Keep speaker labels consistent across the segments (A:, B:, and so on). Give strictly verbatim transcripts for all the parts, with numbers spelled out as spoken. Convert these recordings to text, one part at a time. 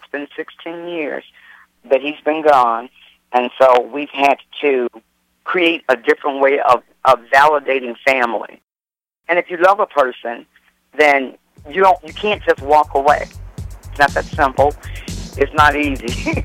A: It's been sixteen years that he's been gone, and so we've had to create a different way of, of validating family. And if you love a person, then you don't you can't just walk away. It's not that simple. It's not easy.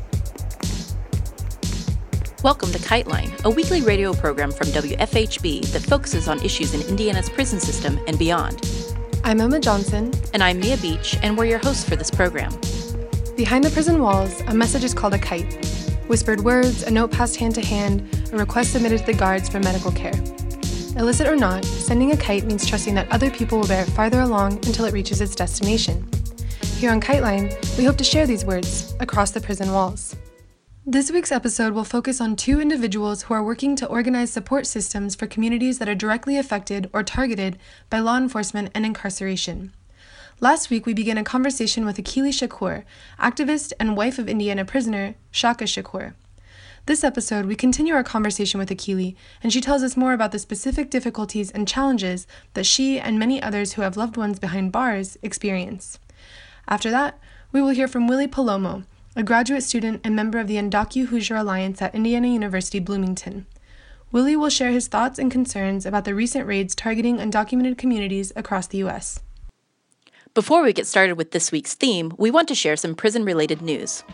B: Welcome to KiteLine, a weekly radio program from W F H B that focuses on issues in Indiana's prison system and beyond.
C: I'm Emma Johnson.
B: And I'm Mia Beach, and we're your hosts for this program.
C: Behind the prison walls, a message is called a kite. Whispered words, a note passed hand to hand, a request submitted to the guards for medical care. Illicit or not, sending a kite means trusting that other people will bear it farther along until it reaches its destination. Here on KiteLine, we hope to share these words across the prison walls. This week's episode will focus on two individuals who are working to organize support systems for communities that are directly affected or targeted by law enforcement and incarceration. Last week, we began a conversation with Akili Shakur, activist and wife of Indiana prisoner Shaka Shakur. This episode, we continue our conversation with Akili, and she tells us more about the specific difficulties and challenges that she and many others who have loved ones behind bars experience. After that, we will hear from Willie Palomo, a graduate student and member of the Undocu Hoosier Alliance at Indiana University Bloomington. Willie will share his thoughts and concerns about the recent raids targeting undocumented communities across the U S.
B: Before we get started with this week's theme, we want to share some prison-related news.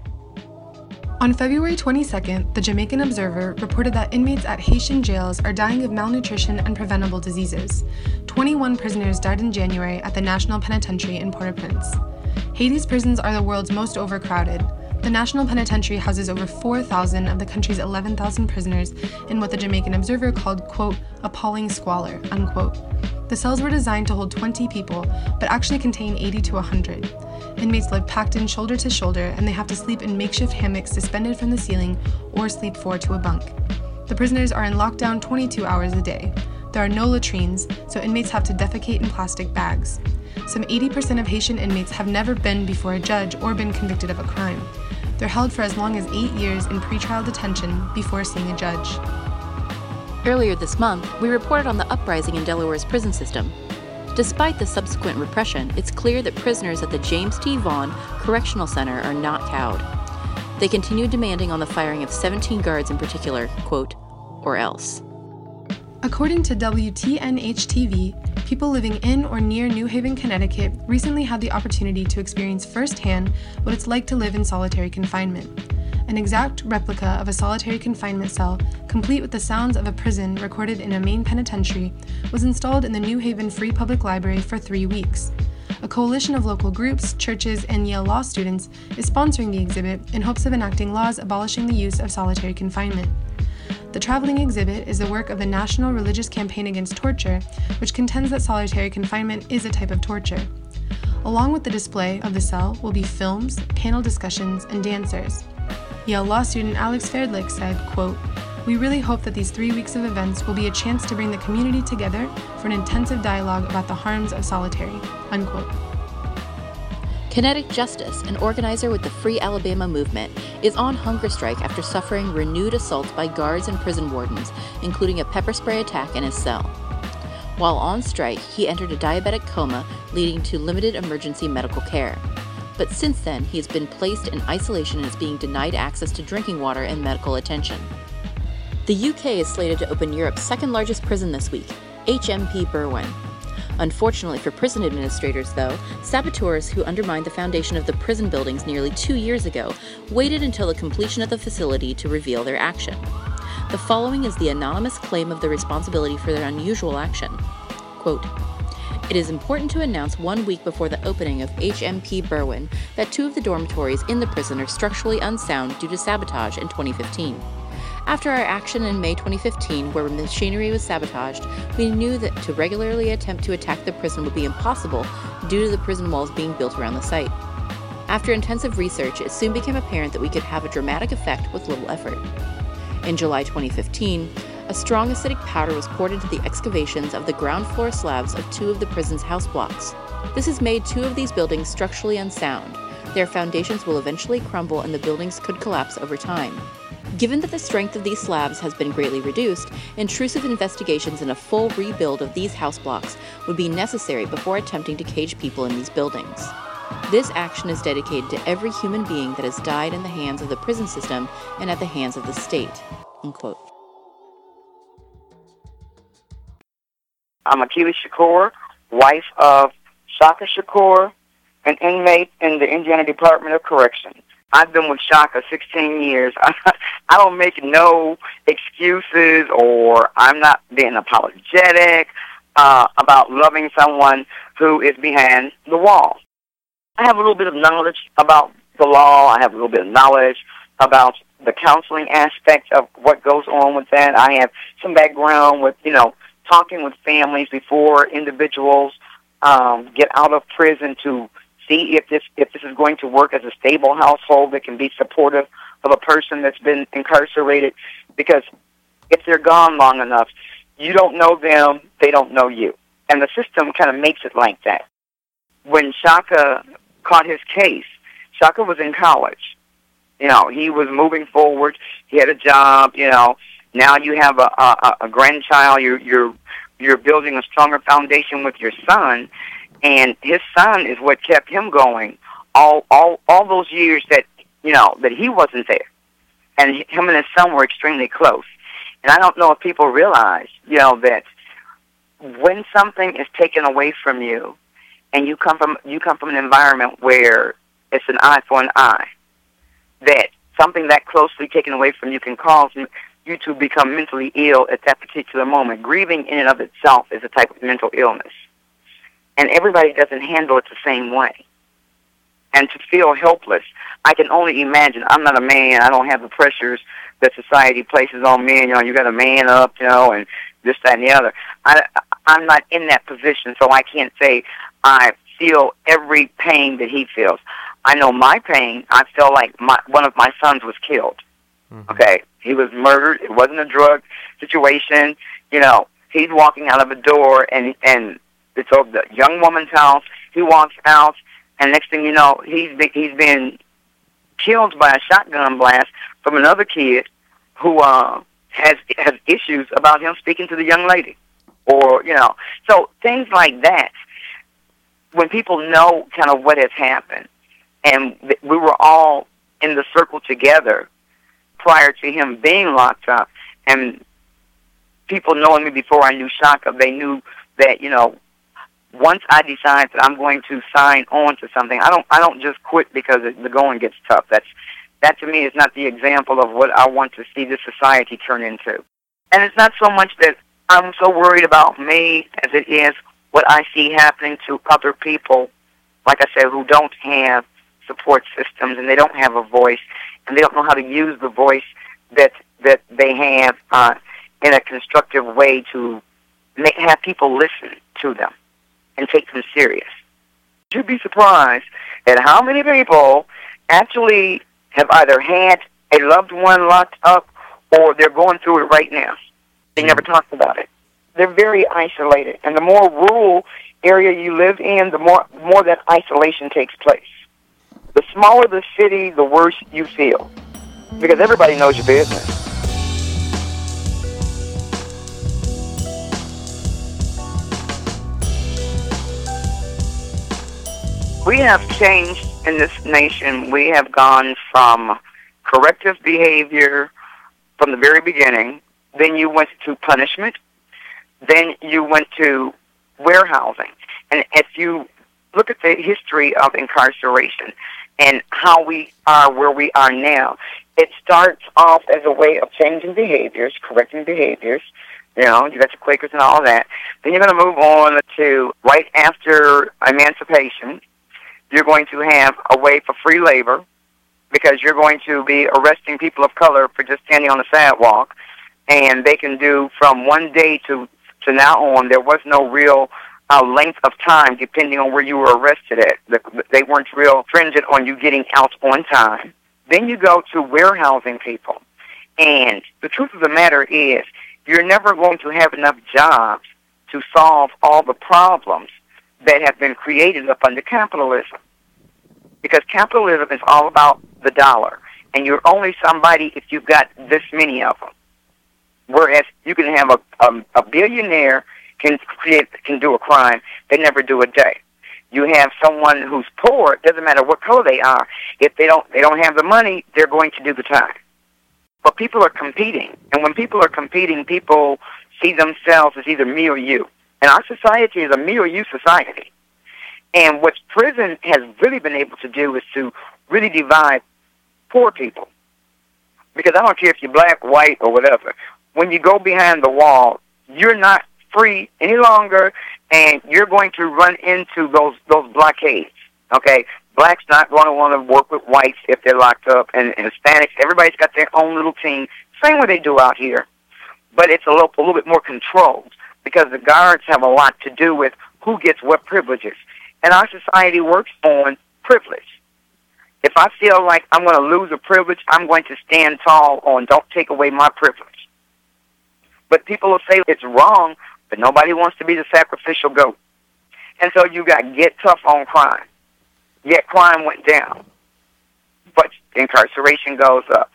C: On February twenty-second, the Jamaican Observer reported that inmates at Haitian jails are dying of malnutrition and preventable diseases. twenty-one prisoners died in January at the National Penitentiary in Port-au-Prince. Haiti's prisons are the world's most overcrowded. The National Penitentiary houses over four thousand of the country's eleven thousand prisoners in what the Jamaican Observer called, quote, appalling squalor, unquote. The cells were designed to hold twenty people, but actually contain eighty to one hundred. Inmates live packed in shoulder to shoulder, and they have to sleep in makeshift hammocks suspended from the ceiling or sleep four to a bunk. The prisoners are in lockdown twenty-two hours a day. There are no latrines, so inmates have to defecate in plastic bags. Some eighty percent of Haitian inmates have never been before a judge or been convicted of a crime. They're held for as long as eight years in pretrial detention before seeing a judge.
B: Earlier this month, we reported on the uprising in Delaware's prison system. Despite the subsequent repression, it's clear that prisoners at the James T. Vaughn Correctional Center are not cowed. They continue demanding on the firing of seventeen guards in particular, quote, or else.
C: According to W T N H T V, people living in or near New Haven, Connecticut recently had the opportunity to experience firsthand what it's like to live in solitary confinement. An exact replica of a solitary confinement cell, complete with the sounds of a prison recorded in a Maine penitentiary, was installed in the New Haven Free Public Library for three weeks. A coalition of local groups, churches, and Yale Law students is sponsoring the exhibit in hopes of enacting laws abolishing the use of solitary confinement. The traveling exhibit is the work of the National Religious Campaign Against Torture, which contends that solitary confinement is a type of torture. Along with the display of the cell will be films, panel discussions, and dancers. Yale Law student Alex Ferdlich said, quote, we really hope that these three weeks of events will be a chance to bring the community together for an intensive dialogue about the harms of solitary, unquote.
B: Kinetic Justice, an organizer with the Free Alabama movement, is on hunger strike after suffering renewed assaults by guards and prison wardens, including a pepper spray attack in his cell. While on strike, he entered a diabetic coma, leading to limited emergency medical care. But since then, he has been placed in isolation and is being denied access to drinking water and medical attention. The U K is slated to open Europe's second largest prison this week, H M P Berwyn. Unfortunately for prison administrators, though, saboteurs who undermined the foundation of the prison buildings nearly two years ago waited until the completion of the facility to reveal their action. The following is the anonymous claim of the responsibility for their unusual action. Quote, it is important to announce one week before the opening of H M P Berwyn that two of the dormitories in the prison are structurally unsound due to sabotage in twenty fifteen. After our action in May twenty fifteen, where machinery was sabotaged, we knew that to regularly attempt to attack the prison would be impossible due to the prison walls being built around the site. After intensive research, it soon became apparent that we could have a dramatic effect with little effort. In July twenty fifteen, a strong acidic powder was poured into the excavations of the ground floor slabs of two of the prison's house blocks. This has made two of these buildings structurally unsound. Their foundations will eventually crumble and the buildings could collapse over time. Given that the strength of these slabs has been greatly reduced, intrusive investigations and a full rebuild of these house blocks would be necessary before attempting to cage people in these buildings. This action is dedicated to every human being that has died in the hands of the prison system and at the hands of the state." Unquote.
A: I'm Akili Shakur, wife of Shaka Shakur, an inmate in the Indiana Department of Corrections. I've been with Shaka sixteen years. I don't make no excuses, or I'm not being apologetic uh, about loving someone who is behind the wall. I have a little bit of knowledge about the law. I have a little bit of knowledge about the counseling aspect of what goes on with that. I have some background with, you know, talking with families before individuals um, get out of prison to see if this if this is going to work as a stable household that can be supportive of a person that's been incarcerated. Because if they're gone long enough, you don't know them, they don't know you. And the system kind of makes it like that. When Shaka caught his case, Shaka was in college. You know, he was moving forward. He had a job. You know, now you have a a, a grandchild. You're you're you're building a stronger foundation with your son, and his son is what kept him going all all all those years that you know that he wasn't there, and him and his son were extremely close. And I don't know if people realize, you know, that when something is taken away from you, and you come from you come from an environment where it's an eye for an eye, that something that closely taken away from you can cause you to become mentally ill at that particular moment. Grieving in and of itself is a type of mental illness. And everybody doesn't handle it the same way. And to feel helpless, I can only imagine. I'm not a man. I don't have the pressures that society places on men. You know, you got to man up, you know, and this, that, and the other. I, I'm not in that position, so I can't say I feel every pain that he feels. I know my pain. I feel like my, one of my sons was killed. Mm-hmm. Okay, he was murdered. It wasn't a drug situation. You know, he's walking out of a door, and and it's over the young woman's house. He walks out, and next thing you know, he's been, he's been killed by a shotgun blast from another kid who uh, has has issues about him speaking to the young lady, or you know, so things like that. When people know kind of what has happened, and we were all in the circle together prior to him being locked up, and people knowing me before I knew Shaka, they knew that, you know, once I decide that I'm going to sign on to something, I don't I don't just quit because the going gets tough. That's that to me is not the example of what I want to see this society turn into. And it's not so much that I'm so worried about me as it is what I see happening to other people, like I said, who don't have support systems and they don't have a voice and they don't know how to use the voice that that they have uh, in a constructive way to make, have people listen to them and take them serious. You'd be surprised at how many people actually have either had a loved one locked up or they're going through it right now. They never talked about it. They're very isolated. And the more rural area you live in, the more, the more that isolation takes place. The smaller the city, the worse you feel. Because everybody knows your business. We have changed in this nation. We have gone from corrective behavior from the very beginning. Then you went to punishment. Then you went to warehousing. And if you look at the history of incarceration and how we are where we are now, it starts off as a way of changing behaviors, correcting behaviors. You know, you got the Quakers and all that. Then you're going to move on to right after emancipation. You're going to have a way for free labor because you're going to be arresting people of color for just standing on the sidewalk. And they can do from one day to, to now on, there was no real uh, length of time depending on where you were arrested at. The, they weren't real stringent on you getting out on time. Then you go to warehousing people. And the truth of the matter is you're never going to have enough jobs to solve all the problems that have been created up under capitalism. Because capitalism is all about the dollar. And you're only somebody if you've got this many of them. Whereas you can have a, a, a billionaire can create, can do a crime, they never do a day. You have someone who's poor. It doesn't matter what color they are. If they don't, they don't have the money, they're going to do the time. But people are competing, and when people are competing, people see themselves as either me or you. And our society is a me or you society. And what prison has really been able to do is to really divide poor people. Because I don't care if you're black, white, or whatever. When you go behind the wall, you're not free any longer, and you're going to run into those those blockades. Okay? Blacks not going to want to work with whites if they're locked up, and, and Hispanics, everybody's got their own little team, same way they do out here. But it's a little, a little bit more controlled, because the guards have a lot to do with who gets what privileges. And our society works on privilege. If I feel like I'm going to lose a privilege, I'm going to stand tall on don't take away my privilege. But people will say it's wrong, but nobody wants to be the sacrificial goat. And so you got get tough on crime. Yet crime went down. But incarceration goes up.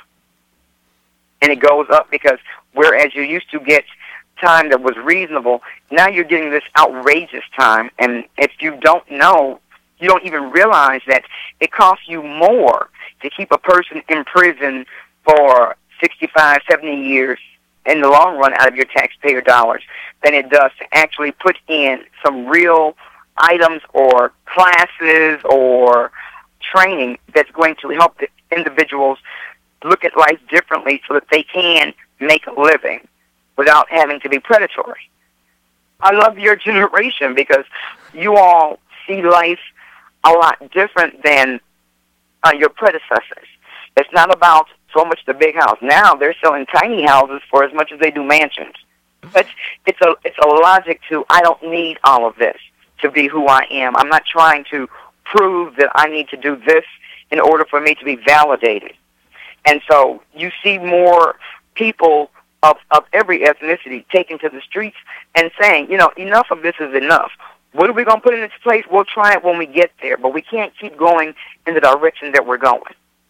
A: And it goes up because whereas you used to get time that was reasonable, now you're getting this outrageous time. And if you don't know, you don't even realize that it costs you more to keep a person in prison for sixty-five, seventy years in the long run out of your taxpayer dollars than it does to actually put in some real items or classes or training that's going to help the individuals look at life differently so that they can make a living without having to be predatory. I love your generation because you all see life a lot different than uh, your predecessors. It's not about so much the big house. Now they're selling tiny houses for as much as they do mansions. But it's a it's a logic to I don't need all of this to be who I am. I'm not trying to prove that I need to do this in order for me to be validated. And so you see more people of, of every ethnicity taken to the streets and saying, you know, enough of this is enough. What are we going to put in its place? We'll try it when we get there, but we can't keep going in the direction that we're going.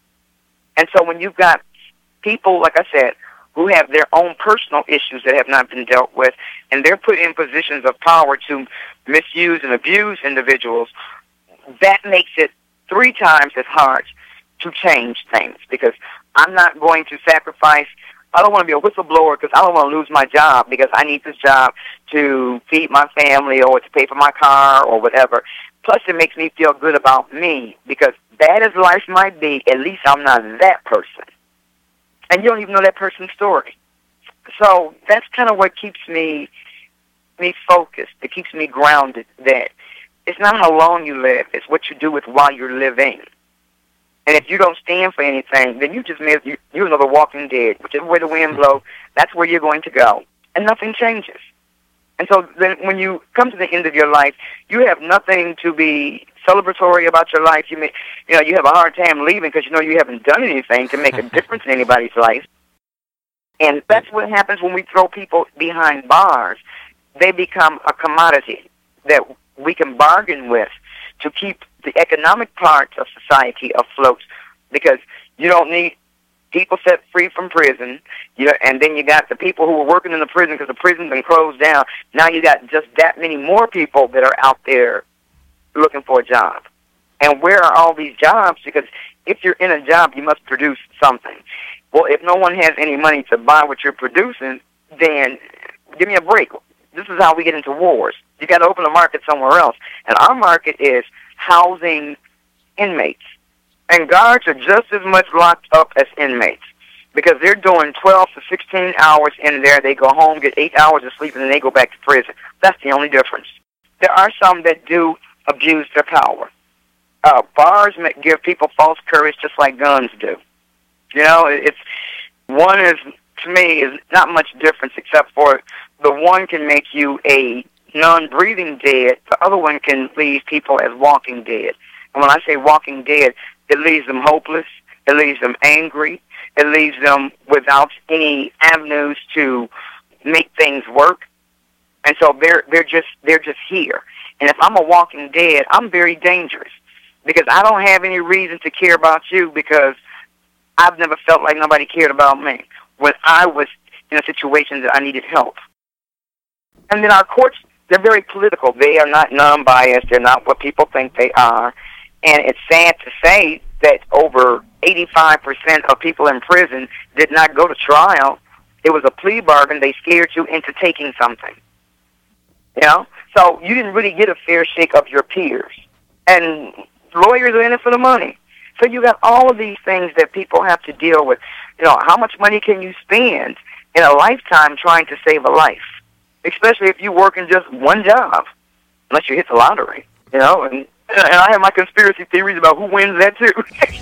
A: And so when you've got people, like I said, who have their own personal issues that have not been dealt with, and they're put in positions of power to misuse and abuse individuals, that makes it three times as hard to change things, because I'm not going to sacrifice. I don't want to be a whistleblower because I don't want to lose my job because I need this job to feed my family or to pay for my car or whatever. Plus, it makes me feel good about me because bad as life might be, at least I'm not that person. And you don't even know that person's story. So that's kind of what keeps me me focused. It keeps me grounded that it's not how long you live, it's what you do with while you're living. And if you don't stand for anything, then you just may, you, you're another walking dead. Whichever way the wind blows, that's where you're going to go. And nothing changes. And so then when you come to the end of your life, you have nothing to be celebratory about your life. You may, you know, you have a hard time leaving because you know you haven't done anything to make a difference in anybody's life. And that's what happens when we throw people behind bars. They become a commodity that we can bargain with to keep the economic parts of society afloat, because you don't need people set free from prison, you know, and then you got the people who were working in the prison because the prison's been closed down. Now you got just that many more people that are out there looking for a job. And where are all these jobs? Because if you're in a job, you must produce something. Well, if no one has any money to buy what you're producing, then give me a break. This is how we get into wars. You got to open a market somewhere else. And our market is housing inmates. And guards are just as much locked up as inmates because they're doing twelve to sixteen hours in there. They go home, get eight hours of sleep, and then they go back to prison. That's the only difference. There are some that do abuse their power. Uh, bars give people false courage just like guns do. You know, it's one is, to me, is not much difference except for the one can make you a non-breathing dead. The other one can leave people as walking dead. And when I say walking dead, it leaves them hopeless. It leaves them angry. It leaves them without any avenues to make things work. And so they're they're just they're just here. And if I'm a walking dead, I'm very dangerous because I don't have any reason to care about you because I've never felt like nobody cared about me when I was in a situation that I needed help. And then our courts they're very political. They are not non-biased. They're not what people think they are. And it's sad to say that over eighty-five percent of people in prison did not go to trial. It was a plea bargain. They scared you into taking something. You know? So you didn't really get a fair shake of your peers. And lawyers are in it for the money. So you got all of these things that people have to deal with. You know, how much money can you spend in a lifetime trying to save a life? Especially if you work in just one job, unless you hit the lottery, you know. And, and I have my conspiracy theories about who wins that, too.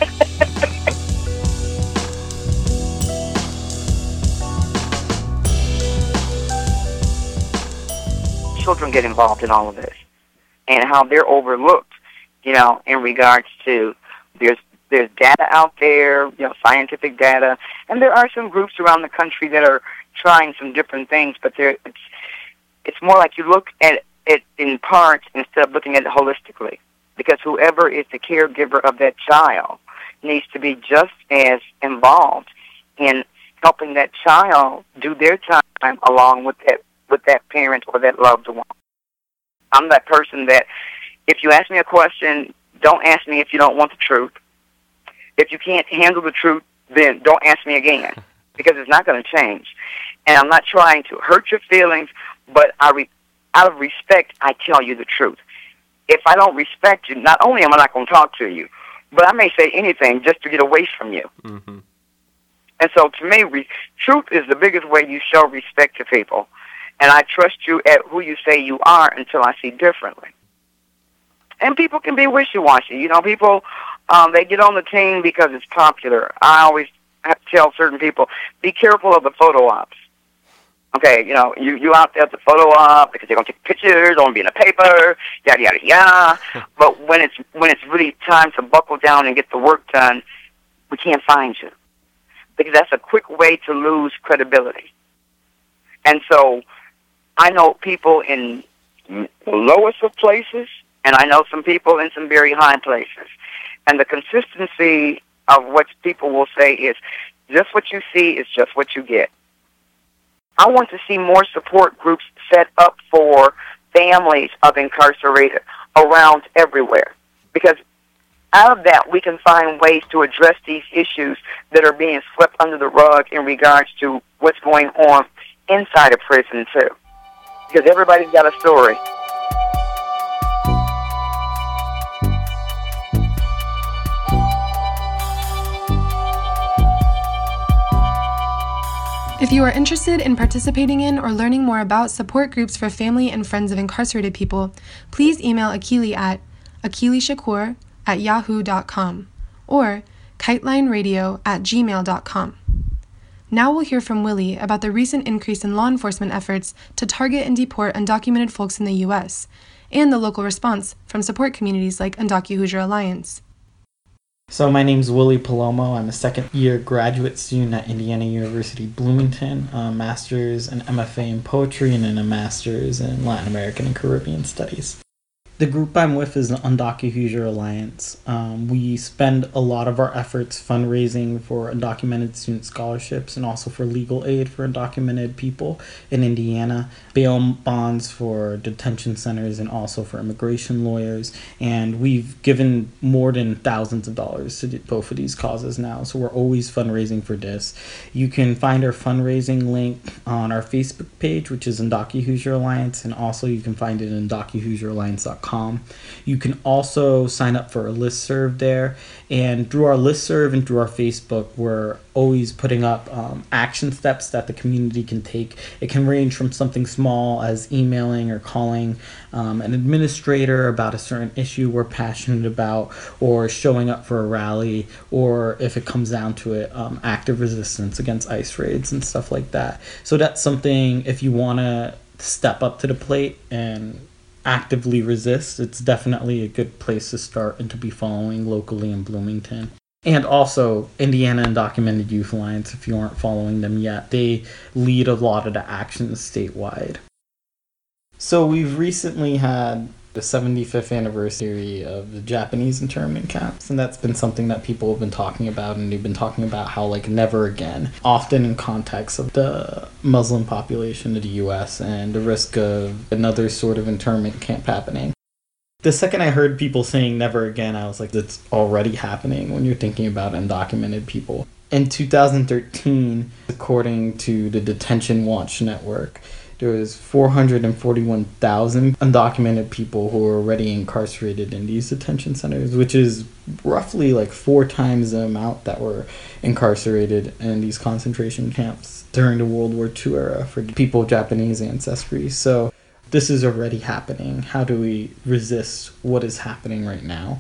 A: Children get involved in all of this and how they're overlooked, you know, in regards to there's there's data out there, you know, scientific data, and there are some groups around the country that are trying some different things, but they're it's It's more like you look at it in parts instead of looking at it holistically. Because whoever is the caregiver of that child needs to be just as involved in helping that child do their time along with that with that parent or that loved one. I'm that person that if you ask me a question, don't ask me if you don't want the truth. If you can't handle the truth, then don't ask me again, because it's not going to change. And I'm not trying to hurt your feelings, but I re- out of respect, I tell you the truth. If I don't respect you, not only am I not going to talk to you, but I may say anything just to get away from you. Mm-hmm. And so to me, re- truth is the biggest way you show respect to people. And I trust you at who you say you are until I see differently. And people can be wishy-washy. You know, people, um, they get on the team because it's popular. I always have to tell certain people, be careful of the photo ops. Okay, you know, you you out there at the photo op because they're gonna take pictures, gonna be in the paper, yada yada yada. But when it's when it's really time to buckle down and get the work done, we can't find you, because that's a quick way to lose credibility. And so, I know people in the lowest of places, and I know some people in some very high places. And the consistency of what people will say is, just what you see is just what you get. I want to see more support groups set up for families of incarcerated around everywhere, because out of that we can find ways to address these issues that are being swept under the rug in regards to what's going on inside a prison too, because everybody's got a story.
C: If you are interested in participating in or learning more about support groups for family and friends of incarcerated people, please email Akili at akilishakur at yahoo dot com or kitelineradio at gmail dot com. Now we'll hear from Willie about the recent increase in law enforcement efforts to target and deport undocumented folks in the U S and the local response from support communities like Undocu Hoosier Alliance.
D: So my name's Willie Palomo. I'm a second-year graduate student at Indiana University Bloomington, a master's and M F A in poetry, and then a master's in Latin American and Caribbean studies. The group I'm with is the Undocu Hoosier Alliance. Um, we spend a lot of our efforts fundraising for undocumented student scholarships and also for legal aid for undocumented people in Indiana, bail bonds for detention centers, and also for immigration lawyers. And we've given more than thousands of dollars to both of these causes now, so we're always fundraising for this. You can find our fundraising link on our Facebook page, which is Undocu Hoosier Alliance, and also you can find it in undocu hoosier alliance dot com. You can also sign up for a listserv there, and through our listserv and through our Facebook, we're always putting up um, action steps that the community can take. It can range from something small as emailing or calling um, an administrator about a certain issue we're passionate about, or showing up for a rally, or if it comes down to it, um, active resistance against ICE raids and stuff like that. So that's something, if you want to step up to the plate and actively resist, it's definitely a good place to start and to be following locally in Bloomington. And also Indiana Undocumented Youth Alliance, if you aren't following them yet, they lead a lot of the actions statewide. So we've recently had the seventy-fifth anniversary of the Japanese internment camps, and that's been something that people have been talking about, and they've been talking about how, like, never again, often in context of the Muslim population of the U S and the risk of another sort of internment camp happening. The second I heard people saying never again, I was like, that's already happening when you're thinking about undocumented people. In two thousand thirteen, according to the Detention Watch Network, there was four hundred forty-one thousand undocumented people who were already incarcerated in these detention centers, which is roughly like four times the amount that were incarcerated in these concentration camps during the World War Two era for people of Japanese ancestry. So this is already happening. How do we resist what is happening right now?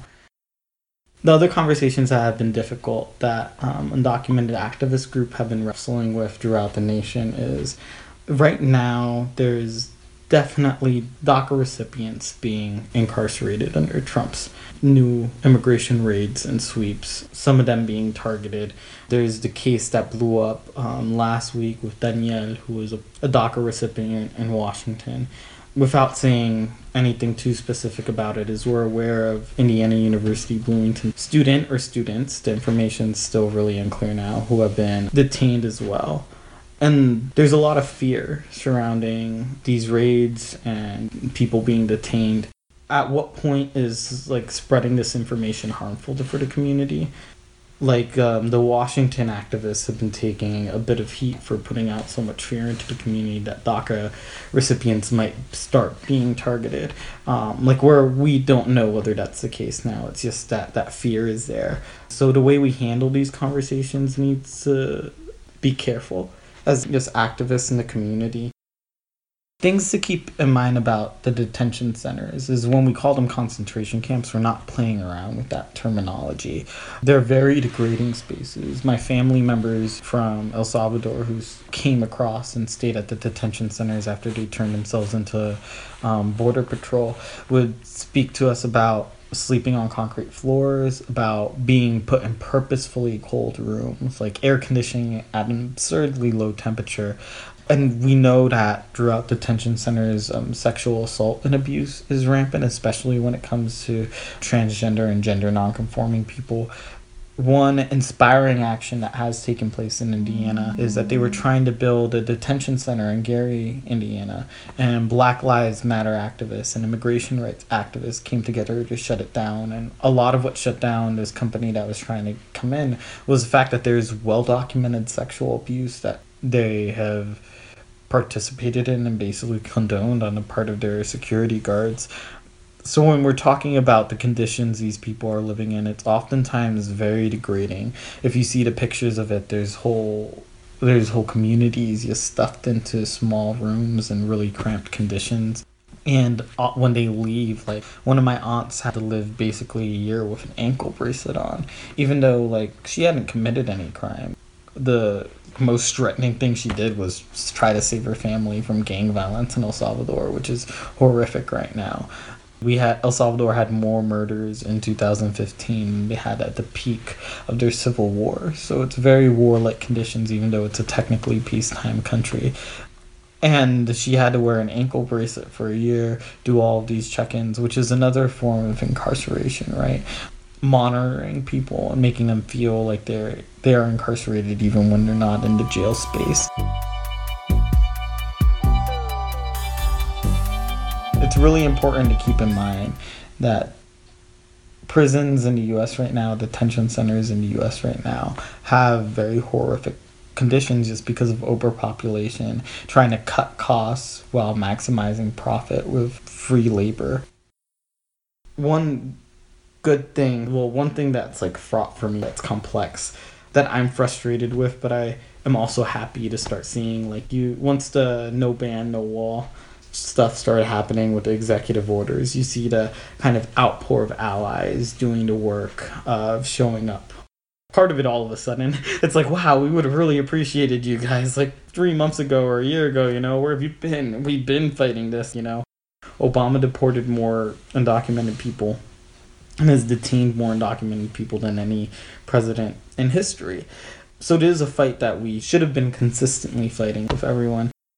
D: The other conversations that have been difficult that um, undocumented activist group have been wrestling with throughout the nation is right now there's definitely DACA recipients being incarcerated under Trump's new immigration raids and sweeps, some of them being targeted. There's the case that blew up um, last week with Danielle, who was a, a DACA recipient in Washington. Without saying anything too specific about it, is we're aware of Indiana University Bloomington student or students, the information's still really unclear now, who have been detained as well. And there's a lot of fear surrounding these raids and people being detained. At what point is like spreading this information harmful to, for the community? Like um, the Washington activists have been taking a bit of heat for putting out so much fear into the community that DACA recipients might start being targeted. Um, like where we don't know whether that's the case now. It's just that that fear is there. So the way we handle these conversations needs to be careful as just activists in the community. Things to keep in mind about the detention centers is when we call them concentration camps, we're not playing around with that terminology. They're very degrading spaces. My family members from El Salvador who came across and stayed at the detention centers after they turned themselves into um, border patrol would speak to us about sleeping on concrete floors, about being put in purposefully cold rooms, like air conditioning at an absurdly low temperature. And we know that throughout detention centers, um, sexual assault and abuse is rampant, especially when it comes to transgender and gender nonconforming people. One inspiring action that has taken place in Indiana is that they were trying to build a detention center in Gary, Indiana, and Black Lives Matter activists and immigration rights activists came together to shut it down. And a lot of what shut down this company that was trying to come in was the fact that there's well-documented sexual abuse that they have participated in and basically condoned on the part of their security guards. So when we're talking about the conditions these people are living in, it's oftentimes very degrading. If you see the pictures of it, there's whole there's whole communities just stuffed into small rooms in really cramped conditions. And when they leave, like one of my aunts had to live basically a year with an ankle bracelet on, even though like she hadn't committed any crime. The most threatening thing she did was try to save her family from gang violence in El Salvador, which is horrific right now. We had El Salvador had more murders in two thousand fifteen than they had at the peak of their civil war. So it's very warlike conditions, even though it's a technically peacetime country. And she had to wear an ankle bracelet for a year, do all of these check-ins, which is another form of incarceration, right? Monitoring people and making them feel like they're they are incarcerated even when they're not in the jail space. It's really important to keep in mind that prisons in the U S right now, detention centers in the U S right now, have very horrific conditions just because of overpopulation, trying to cut costs while maximizing profit with free labor. One good thing, well, one thing that's like fraught for me, that's complex, that I'm frustrated with, but I am also happy to start seeing, like, you, once the no ban, no wall stuff started happening with the executive orders, you see the kind of outpour of allies doing the work of showing up. Part of it all of a sudden, it's like, wow, we would have really appreciated you guys like three months ago or a year ago, you know, where have you been? We've been fighting this, you know. Obama deported more undocumented people and has detained more undocumented people than any president in history. So it is a fight that we should have been consistently fighting with everyone.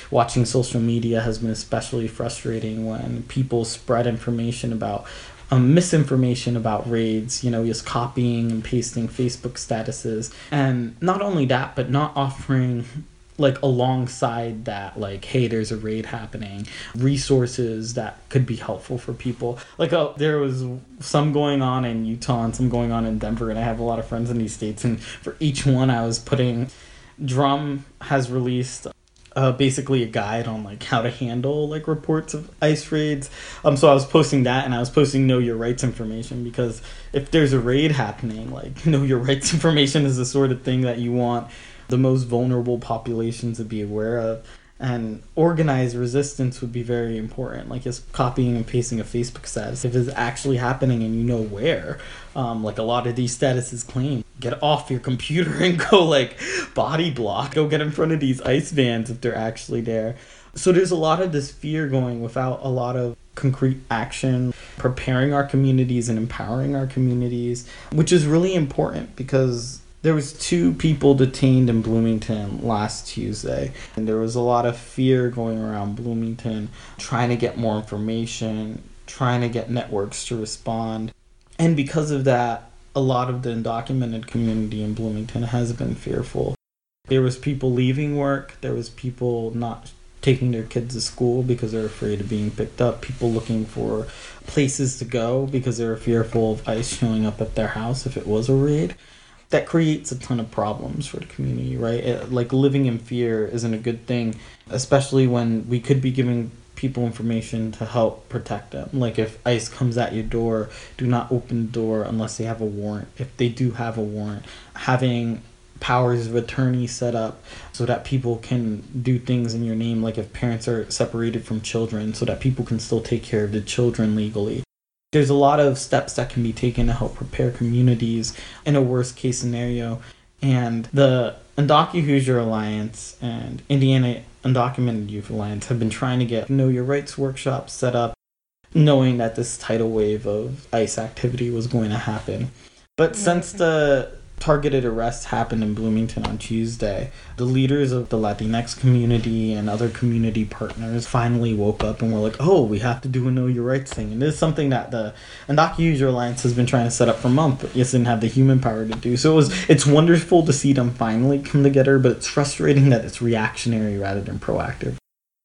D: watching social media has been especially frustrating when people spread information about Um, misinformation about raids, you know, just copying and pasting Facebook statuses. And not only that, but not offering, like, alongside that, like, hey, there's a raid happening, resources that could be helpful for people. Like, uh, there was some going on in Utah and some going on in Denver, and I have a lot of friends in these states, and for each one I was putting, Drum has released Uh, basically a guide on like how to handle like reports of ICE raids. Um, so I was posting that, and I was posting know your rights information, because if there's a raid happening, like know your rights information is the sort of thing that you want the most vulnerable populations to be aware of. And organized resistance would be very important, like just copying and pasting a Facebook status if it's actually happening and you know where. Um, like a lot of these statuses claim, get off your computer and go like body block, go get in front of these ICE vans if they're actually there. So there's a lot of this fear going without a lot of concrete action, preparing our communities and empowering our communities, which is really important, because there was two people detained in Bloomington last Tuesday, and there was a lot of fear going around Bloomington, trying to get more information, trying to get networks to respond. And because of that, a lot of the undocumented community in Bloomington has been fearful. There was people leaving work, there was people not taking their kids to school because they're afraid of being picked up, people looking for places to go because they were fearful of ICE showing up at their house if it was a raid. That creates a ton of problems for the community, right? It, like, living in fear isn't a good thing, especially when we could be giving people information to help protect them. Like, if ICE comes at your door, do not open the door unless they have a warrant. If they do have a warrant, having powers of attorney set up so that people can do things in your name, like if parents are separated from children, so that people can still take care of the children legally. There's a lot of steps that can be taken to help prepare communities in a worst case scenario. And the Undocu-Hoosier Alliance and Indiana Undocumented Youth Alliance have been trying to get Know Your Rights workshops set up, knowing that this tidal wave of ICE activity was going to happen. But mm-hmm. since the targeted arrests happened in Bloomington on Tuesday, the leaders of the Latinx community and other community partners finally woke up and were like, oh, we have to do a Know Your Rights thing. And this is something that the Undocu-Hoosier Alliance has been trying to set up for months, but just didn't have the human power to do. So it was, it's wonderful to see them finally come together, but it's frustrating that it's reactionary rather than proactive.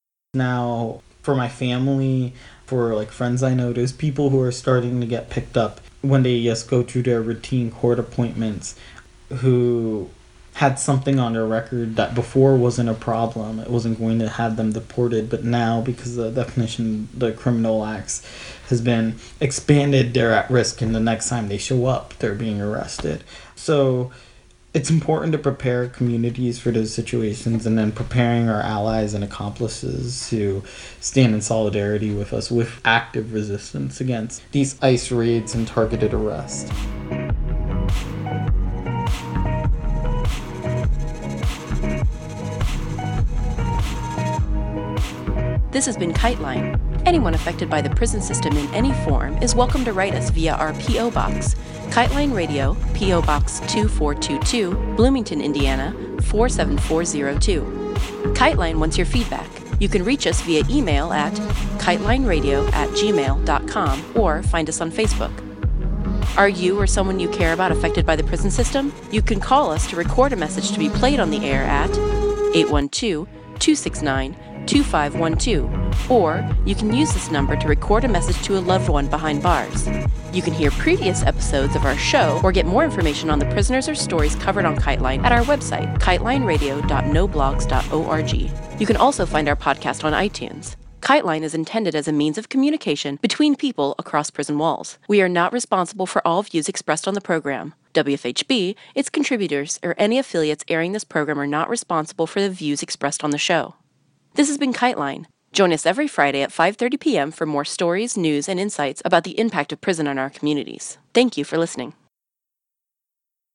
D: Now, for my family, for like friends I know, there's people who are starting to get picked up when they just go through their routine court appointments who had something on their record that before wasn't a problem. It wasn't going to have them deported, but now, because the definition of the criminal acts has been expanded, they're at risk, and the next time they show up, they're being arrested. So it's important to prepare communities for those situations, and then preparing our allies and accomplices to stand in solidarity with us with active resistance against these ICE raids and targeted arrests.
B: This has been KiteLine. Anyone affected by the prison system in any form is welcome to write us via our P O Box, KiteLine Radio, P O Box two four two two, Bloomington, Indiana, four seven four zero two. KiteLine wants your feedback. You can reach us via email at kitelineradio at gmail dot com or find us on Facebook. Are you or someone you care about affected by the prison system? You can call us to record a message to be played on the air at eight one two, two six nine, two five one two, or you can use this number to record a message to a loved one behind bars. You can hear previous episodes of our show or get more information on the prisoners or stories covered on KiteLine at our website, kitelineradio dot no blogs dot org. You can also find our podcast on iTunes. KiteLine is intended as a means of communication between people across prison walls. We are not responsible for all views expressed on the program. W F H B, its contributors, or any affiliates airing this program are not responsible for the views expressed on the show. This has been KiteLine. Join us every Friday at five thirty p.m. for more stories, news, and insights about the impact of prison on our communities. Thank you for listening.